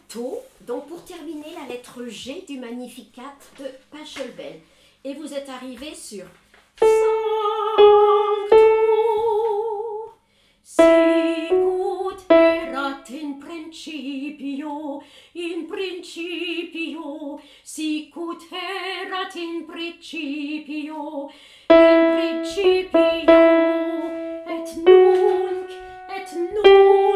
bientôt, donc pour terminer, la lettre G du Magnificat de Pachelbel. Et vous êtes arrivé sur Sanctus, sicut erat in principio, sicut erat in principio, et nunc,